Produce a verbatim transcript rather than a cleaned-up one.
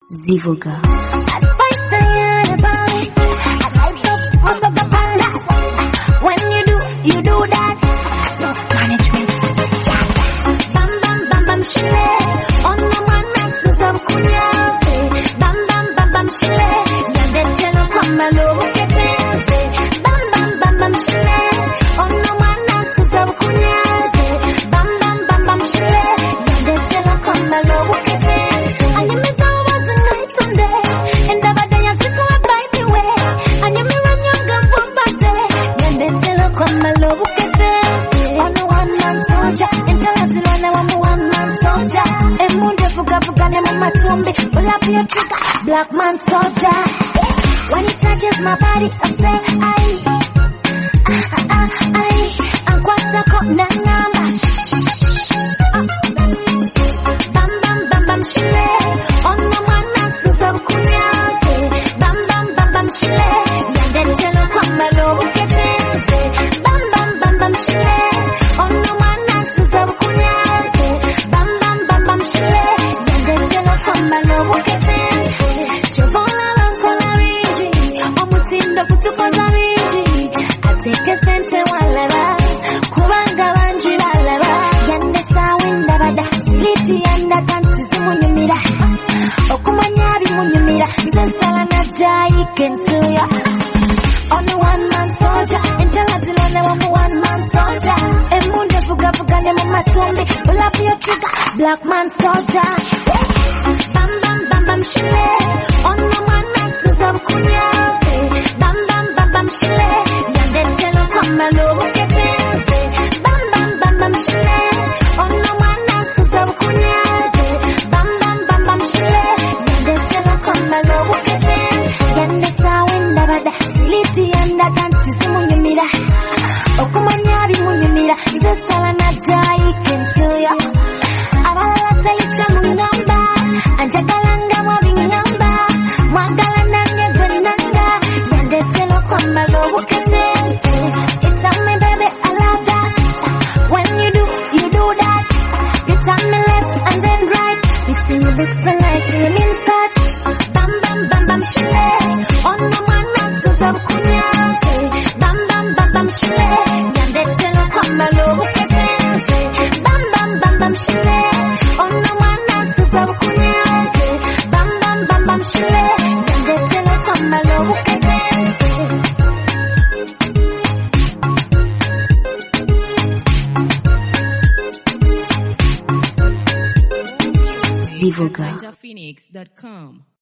Zivuga. When you do, you do that. Lost management. Bam bam bam bam shile. On the mana suza kunyaze. Bam bam bam bam shile. Yande teno kama lobo ketenze. Bam bam bam bam shile. On the mana suza kunyaze. Bam bam bam bam shile. Yande teno kama lobo ketenze. Anyameza wazi night Sunday. Enda badaya siku by the way. Anyamira nyanga vumbate. Yande teno kama lobo ketenze. One one man soldier. International one one man soldier. Emunde fuga fuga ne mama tumbi. Pull up your trigger. Black man soldier. When it touches my body, I say aye. Ah ah ah aye. I'm quite a cop na namba. Bam bam bam bam shile. On the mana suza kunyaze. Bam bam bam bam shile. Yande teno kama lobo ketenze. Bam bam bam bam shile. On the mana suza kunyaze. Bam bam bam bam shile. Yande teno kama lobo ketenze. Chovola lankola wiji. Omutindo kutukoza wiji. Ateke sente walaba. Kubanga banji balaba. Yande sawinda bada. Liti yanda kanti zimunyumira. Okumanya bimunyumira. Nze nsala na jayi kentuya. Only one man soldier. International one one man soldier. Emunde fuga fuga ne mama tumbi. Pull up your trigger. Black man soldier. Bam bam bam bam shile. On the mana suza kunyaze. Bam bam bam bam shile. Yande teno kama lobo ketenze. Bam bam bam bam shile. On the mana suza kunyaze. Bam bam bam bam shile. Yande teno kama lobo ketenze. Yande sawinda bada. Liti yanda kanti zimunyumira. Okumanya bimunyumira. Nze sala na jayi kentuya. Abalala telicha munamba. Anjagalanga mwabingamba. Mwagala nange gwe nanga. Yande teno kama lobo ketenze. It's on me baby, I love that. When you do, you do that. You turn me left and then right. You see me lips and like living spot. Bam bam bam bam shile. On the mana suza kunyaze. Bam bam bam bam shile. Yande teno kama lobo ketenze. Bam bam bam bam shile. On the mana suza kunyaze. Bam bam bam bam shile. Yande teno kama lobo ketenze. Zivuga. Phoenix dot com